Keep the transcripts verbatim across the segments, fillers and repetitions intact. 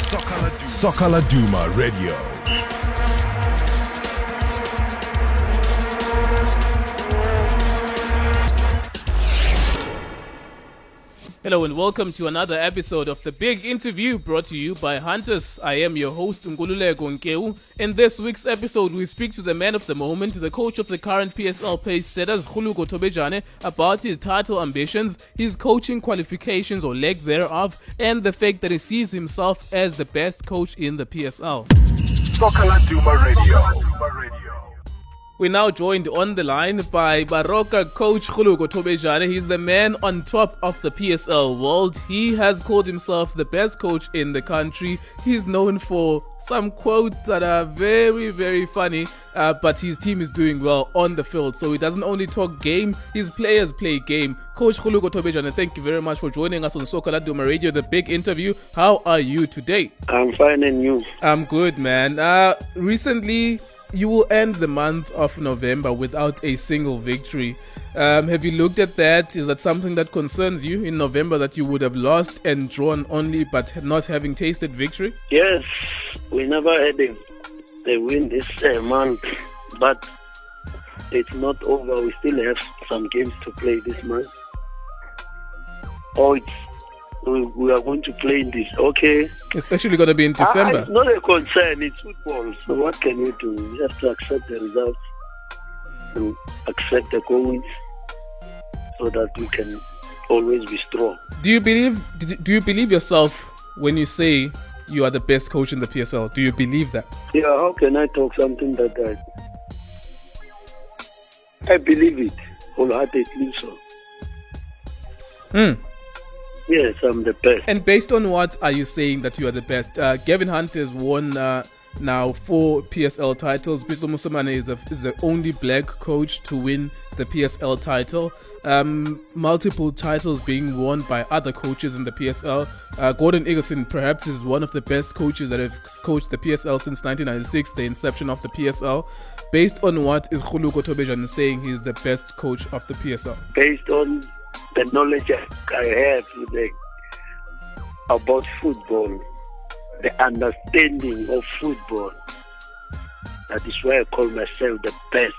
Soccer Laduma Radio. Hello and welcome to another episode of The Big Interview, brought to you by Hunters. I am your host, Ngululeko Nkeu. In this week's episode, we speak to the man of the moment, the coach of the current P S L pace setters, Khuluko Thobejane, about his title ambitions, his coaching qualifications or lack thereof, and the fact that he sees himself as the best coach in the P S L. Soccer Laduma Radio. We're now joined on the line by Baroka coach Khuluko Thobejane. He's the man on top of the P S L world. He has called himself the best coach in the country. He's known for some quotes that are very, very funny, uh, but his team is doing well on the field. So he doesn't only talk game, his players play game. Coach Khuluko Thobejane, thank you very much for joining us on Soccer Laduma Radio, The Big Interview. How are you today? I'm fine, and you? I'm good, man. Uh, recently, you will end the month of November without a single victory. Um, have you looked at that? Is that something that concerns you in November, that you would have lost and drawn only but not having tasted victory? Yes, we never had a, a win this uh, month, but it's not over. We still have some games to play this month. Oh, it's we, we are going to play in this. Okay. It's actually going to be in December. Ah, it's not a concern. It's football. So what can you do? You have to accept the results and accept the goals so that we can always be strong. Do you believe? Do you believe yourself when you say you are the best coach in the P S L? Do you believe that? Yeah. How can I talk something that I? I believe it wholeheartedly. So. Hmm. Yes, I'm the best. And based on what are you saying that you are the best? Uh, Gavin Hunt has won uh, now four P S L titles. Biso Musamane is, a, is the only black coach to win the P S L title. Um, multiple titles being won by other coaches in the P S L. Uh, Gordon Egerson perhaps is one of the best coaches that have coached the P S L since nineteen ninety-six, the inception of the P S L. Based on what is Khuluko Thobejane saying he's the best coach of the P S L? Based on the knowledge I have the, about football, the understanding of football, that is why I call myself the best.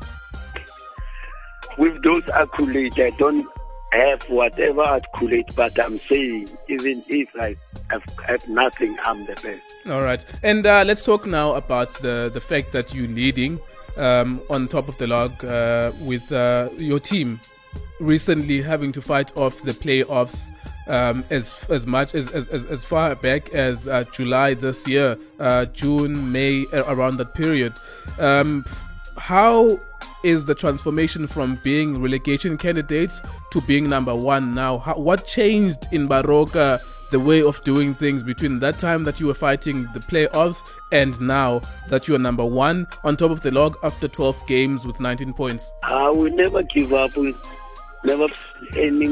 With those accolades, I don't have whatever accolade, but I'm saying, even if I have, have nothing, I'm the best. All right. And uh, let's talk now about the, the fact that you're leading um, on top of the log uh, with uh, your team recently having to fight off the playoffs um, as as much as as, as far back as uh, July this year, uh, June, May, around that period. Um, how is the transformation from being relegation candidates to being number one now? How, what changed in Baroka, the way of doing things, between that time that you were fighting the playoffs and now that you are number one on top of the log after twelve games with nineteen points? I will never give up. We never any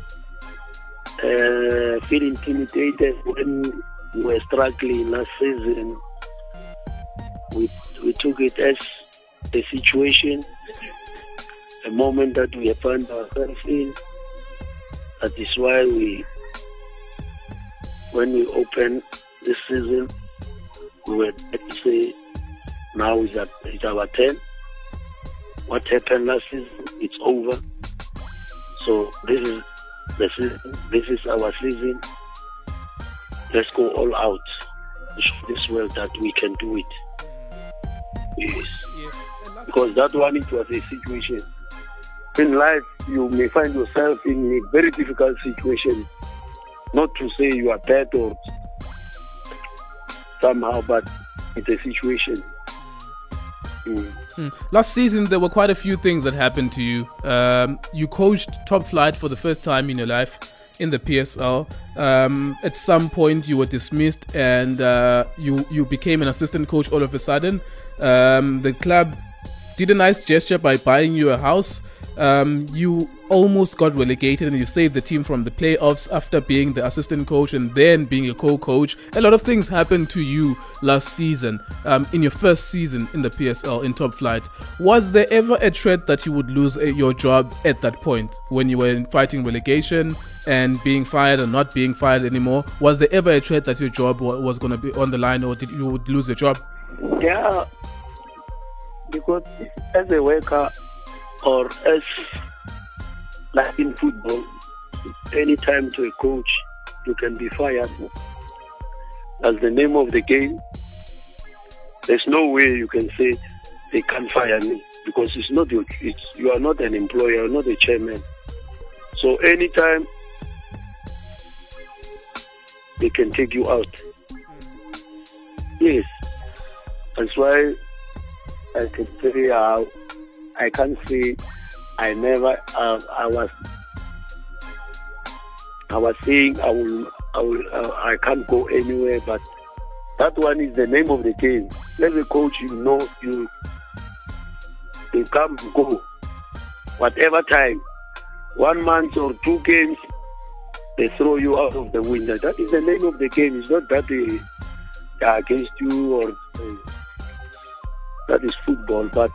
uh, feel intimidated when we were struggling last season. We we took it as a situation, a moment that we found ourselves in. That is why we, when we opened this season, we were to say, now is at it's our turn. What happened last season, it's over. So this is the season, this is our season. Let's go all out to show this world that we can do it. Yes. Because that one, it was a situation. In life, you may find yourself in a very difficult situation. Not to say you are bad or somehow, but it's a situation. Mm. Mm. Last season, there were quite a few things that happened to you. Um, you coached top flight for the first time in your life in the P S L. Um, at some point, you were dismissed and uh, you, you became an assistant coach all of a sudden. Um, the club did a nice gesture by buying you a house. Um, you almost got relegated and you saved the team from the playoffs after being the assistant coach and then being a co-coach. A lot of things happened to you last season, um, in your first season in the P S L in Top Flight. Was there ever a threat that you would lose uh, your job at that point when you were fighting relegation and being fired or not being fired anymore? Was there ever a threat that your job wa- was going to be on the line, or did you would lose your job? Yeah, because as a worker or as like in football, anytime to a coach, you can be fired. That's the name of the game. There's no way you can say they can't fire me because it's not your. It's, you are not an employer, you're not a chairman. So anytime they can take you out. Yes, that's why I can say uh, I can't say I never. Uh, I was. I was saying I will. I will. Uh, I can't go anywhere. But that one is the name of the game. As a coach, you know you. You come go, whatever time, one month or two games, they throw you out of the window. That is the name of the game. It's not that they are against you or uh, that is football. But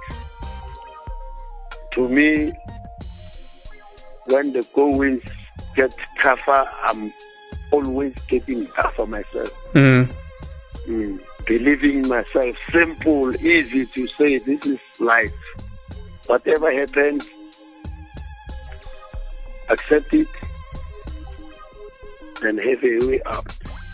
to me, when the goings get tougher, I'm always getting tougher myself. Mm. Mm. Believing in myself, simple, easy to say, this is life. Whatever happens, accept it and have a way out.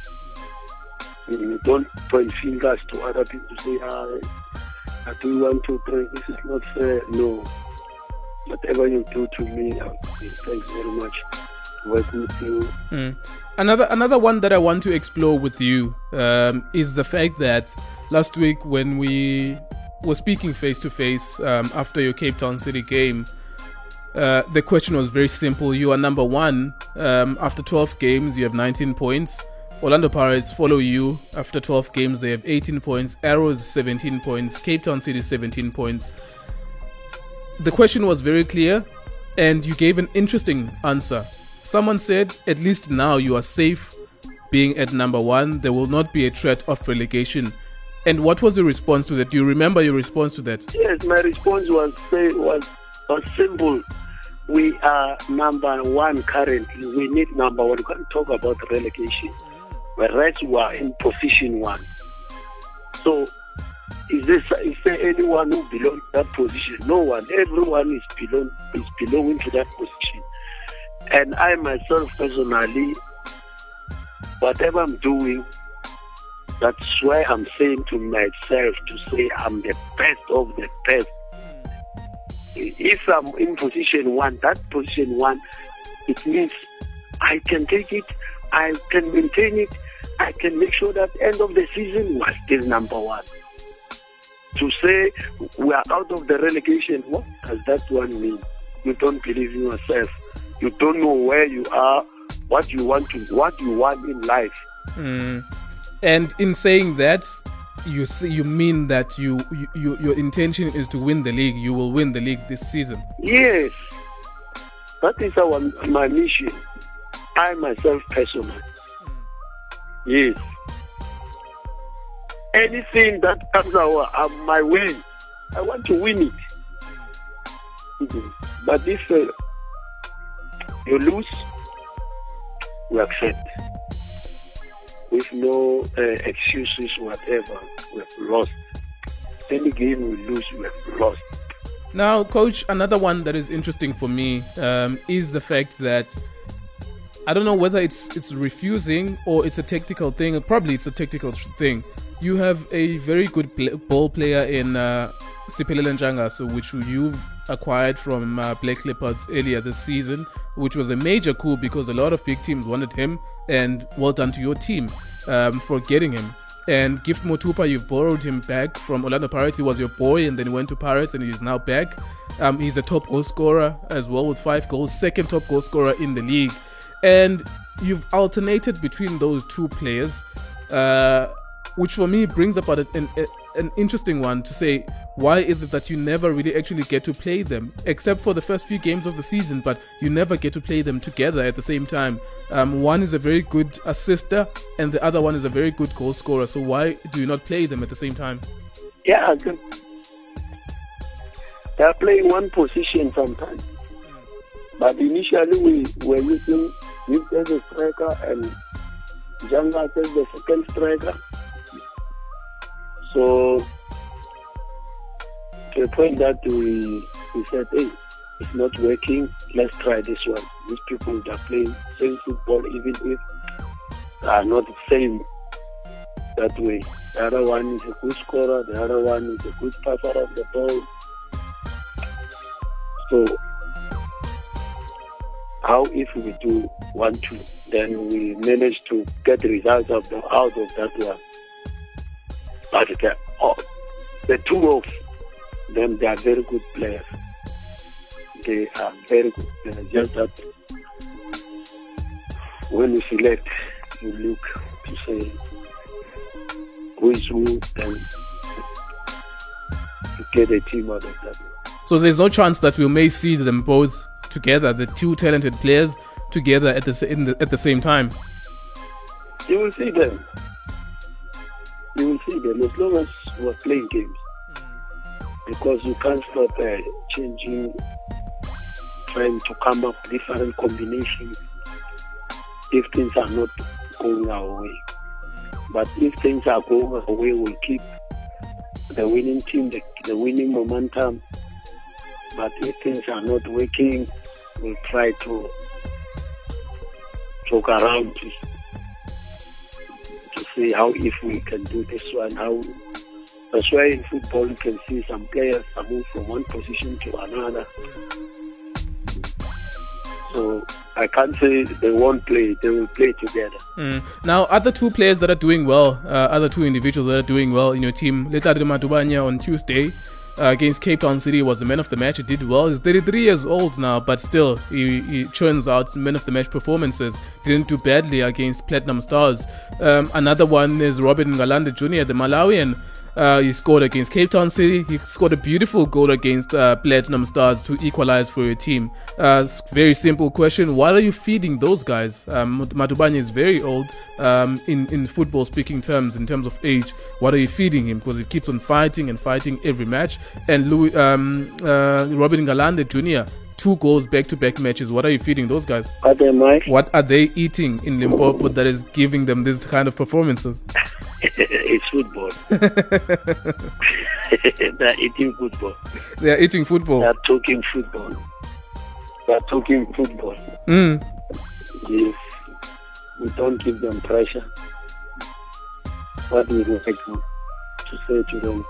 You don't point fingers to other people to say, ah, I do want to pray, this is not fair. No. Whatever you do to me, I'll say thanks very much. Work with you. Mm. Another another one that I want to explore with you um, is the fact that last week when we were speaking face to face after your Cape Town City game, uh, the question was very simple. You are number one um, after twelve games. You have nineteen points. Orlando Pirates follow you after twelve games. They have eighteen points. Arrows seventeen points. Cape Town City seventeen points. The question was very clear, and you gave an interesting answer. Someone said, at least now you are safe being at number one. There will not be a threat of relegation. And what was your response to that? Do you remember your response to that? Yes, my response was say, was, was simple. We are number one currently. We need number one. We can't talk about relegation. Whereas we are in position one. So, is there, is there anyone who belongs to that position? No one. Everyone is belong is belonging to that position. And I myself personally, whatever I'm doing, that's why I'm saying to myself to say I'm the best of the best. If I'm in position one, that position one, it means I can take it, I can maintain it, I can make sure that end of the season we're still number one. To say we are out of the relegation, what does that one mean? You don't believe in yourself. You don't know where you are, what you want to, what you want in life. Mm. And in saying that, you see, you mean that you, you, you your intention is to win the league. You will win the league this season. Yes, that is our my mission. I myself personally. Mm. Yes. Anything that comes our uh, my way, I want to win it. Mm-hmm. But if uh, you lose, we accept. With no uh, excuses, whatever. We have lost. Any game we lose, we have lost. Now, Coach, another one that is interesting for me um, is the fact that I don't know whether it's it's refusing or it's a tactical thing. Probably it's a tactical thing. You have a very good play, ball player in uh, Siphelele Njangaso, which you've acquired from uh, Black Leopards earlier this season, which was a major coup because a lot of big teams wanted him, and well done to your team um, for getting him. And Gift Motupa, you've borrowed him back from Orlando Pirates. He was your boy and then he went to Pirates and he's now back. Um, he's a top goal scorer as well with five goals, second top goal scorer in the league. And you've alternated between those two players, uh, which for me brings about an, an, an interesting one to say, why is it that you never really actually get to play them, except for the first few games of the season, but you never get to play them together at the same time? Um, one is a very good assister and the other one is a very good goal scorer. So why do you not play them at the same time? Yeah, they are playing one position sometimes. But initially we were using Vic as a striker and Janga as the second striker. So to the point that we, we said, hey, it's not working, let's try this one. These people that are playing same football, even if they are not the same that way. The other one is a good scorer, the other one is a good passer of the ball. So how if we do one two, then we manage to get the results of the, out of that one. But the, oh, the two of them, they are very good players. They are very good players. Just that when you select, you look to say who is who, and to get a team out of that. So there's no chance that we may see them both together, the two talented players together at the, in the at the same time. You will see them. You will see them as long as we're playing games, because you can't stop uh, changing, trying to come up with different combinations if things are not going our way. But if things are going our way, we'll keep the winning team, the, the winning momentum. But if things are not working, we'll try to talk around to, to see how if we can do this one. How that's why in football you can see some players are moved from one position to another. So I can't say they won't play; they will play together. Mm. Now, other two players that are doing well, uh, other two individuals that are doing well in your team, Letadi Matubanya on Tuesday Uh, against Cape Town City was the man of the match. He did well. He's thirty-three years old now, but still he, he churns out man of the match performances. Didn't do badly against Platinum Stars. Um, another one is Robin Ngalande Junior, the Malawian. Uh, he scored against Cape Town City. He scored a beautiful goal against uh, Platinum Stars to equalize for your team. Uh, very simple question. What are you feeding those guys? Um, Matubanya is very old um, in, in football speaking terms, in terms of age. What are you feeding him? Because he keeps on fighting and fighting every match. And Louis, um, uh, Robin Ngalande Junior, two goals back-to-back matches. What are you feeding those guys? What am I? What are they eating in Limpopo that is giving them this kind of performances? It's football. They're eating football. They're eating football. They're talking football. They're talking football. Mm. If we don't give them pressure, what we would like to, to say to them,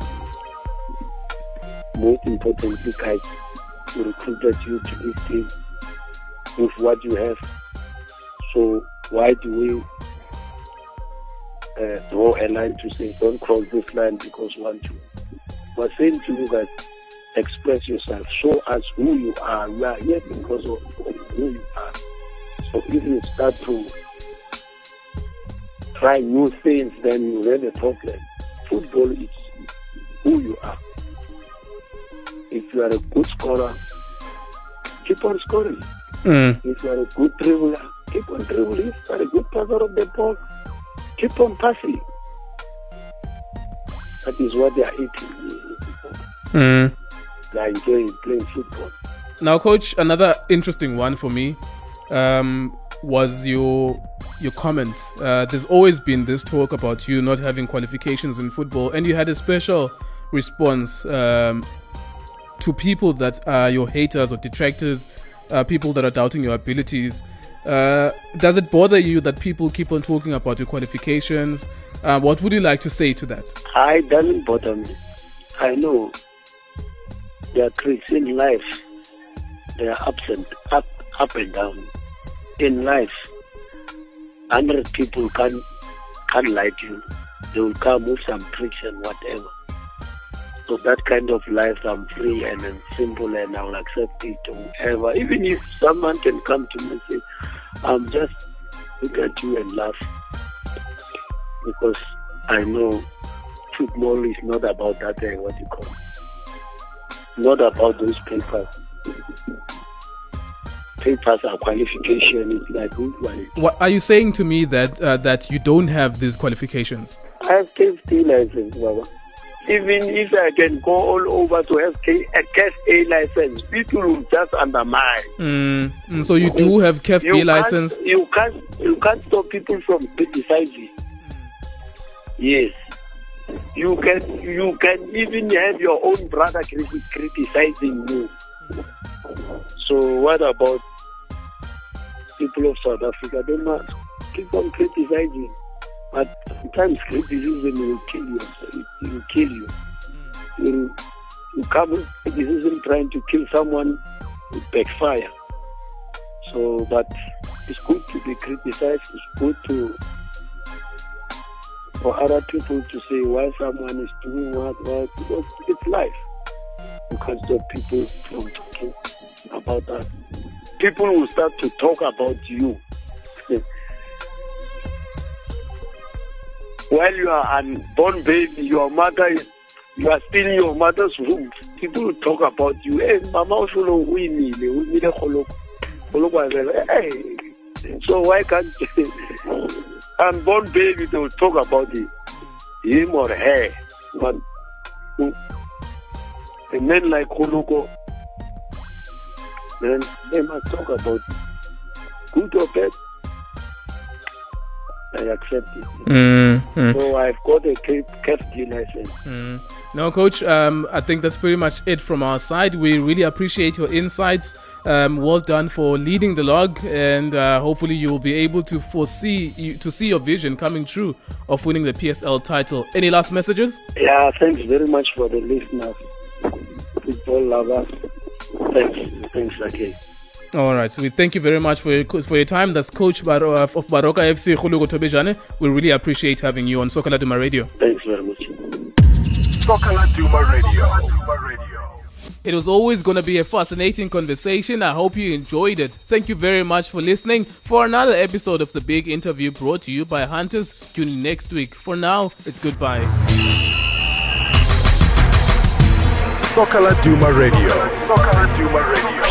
most importantly, guys, we recruited you to this team with what you have. So why do we uh, draw a line to say don't cross this line because you want to? We're saying to you guys, express yourself, show us who you are. We are here because of, of who you are. So if you start to try new things, then you have a problem. Football is who you are. If you are a good scorer, keep on scoring. Mm. If you are a good dribbler, keep on dribbling. If you are a good passer of the ball, keep on passing. That is what they are eating. Mm. They are enjoying playing football. Now, Coach, another interesting one for me um, was your your comment. Uh, there's always been this talk about you not having qualifications in football, and you had a special response um, to people that are your haters or detractors, uh, people that are doubting your abilities. Uh, does it bother you that people keep on talking about your qualifications? Uh, what would you like to say to that? It doesn't bother me. I know there are critics in life. There are ups and up, up and down. In life, hundred people can't can't lie to you. They will come with some tricks and whatever. So that kind of life, I'm free and I'm simple, and I'll accept it or whatever. Even if someone can come to me and say, I'm just look at you and laugh, because I know football is not about that, uh, what you call it. Not about those papers. Papers are qualification. It's like who's one. What are you saying to me that uh, that you don't have these qualifications? I have K F T license, Baba. Even if I can go all over to have K- a Class A license, people will just undermine. Mm, mm, so you do have K F B you license? Can't, you can't. You can't stop people from criticizing. Yes, you can. You can even have your own brother criti- criticizing you. So what about people of South Africa? They must keep on criticizing, but sometimes criticism will kill you. It will kill you. You, you come with criticism trying to kill someone, it backfire. So, but it's good to be criticized. It's good to for other people to say why someone is doing what, what because it's life. You can't stop people from talking about that. People will start to talk about you. While you are unborn baby, your mother is, you are still in your mother's womb. People will talk about you. Hey, mama, we need Hey, so why can't unborn baby they will talk about it, him or her? But a men like Huluko, then they must talk about it. Good or bad, I accept it. Mm, mm. So I've got a K F T license. Mm. No, Coach, um, I think that's pretty much it from our side. We really appreciate your insights. Um, well done for leading the log, and uh, hopefully you will be able to foresee, to see your vision coming true of winning the P S L title. Any last messages? Yeah, thanks very much for the listeners, football lovers. Thanks, thanks again. All right, so we thank you very much for your, for your time. That's Coach Baro, uh, of Baroka F C, Khuluko Tobejane. We really appreciate having you on Soccer Laduma Radio. Thanks very much. Soccer Laduma Radio. Laduma Radio. It was always going to be a fascinating conversation. I hope you enjoyed it. Thank you very much for listening for another episode of The Big Interview brought to you by Hunters. Tune in next week. For now, it's goodbye. Soccer Laduma Radio. Soccer Laduma Radio.